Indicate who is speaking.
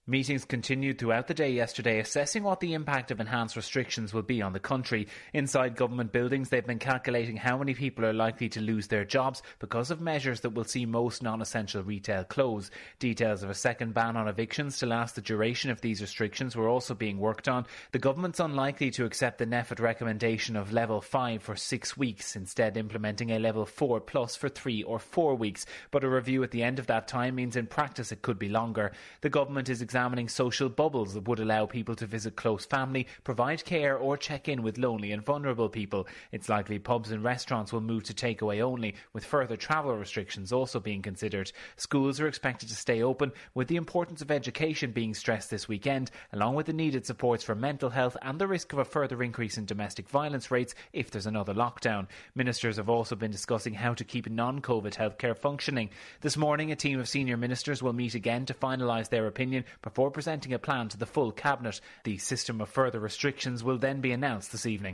Speaker 1: Meetings continued throughout the day yesterday assessing what the impact of enhanced restrictions will be on the country. Inside government buildings, they've been calculating how many people are likely to lose their jobs because of measures that will see most non-essential retail close. Details of a second ban on evictions to last the duration of these restrictions were also being worked on. The government's unlikely to accept the NPHET recommendation of level 5 for 6 weeks, instead implementing a level 4 plus for 3 or 4 weeks. But a review at the end of that time means in practice it could be longer. The government is examining social bubbles that would allow people to visit close family, provide care or check in with lonely and vulnerable people. It's likely pubs and restaurants will move to takeaway only, with further travel restrictions also being considered. Schools are expected to stay open, with the importance of education being stressed this weekend, along with the needed supports for mental health and the risk of a further increase in domestic violence rates if there's another lockdown. Ministers have also been discussing how to keep non-COVID healthcare functioning. This morning, a team of senior ministers will meet again to finalise their opinion before presenting a plan to the full cabinet. The system of further restrictions will then be announced this evening.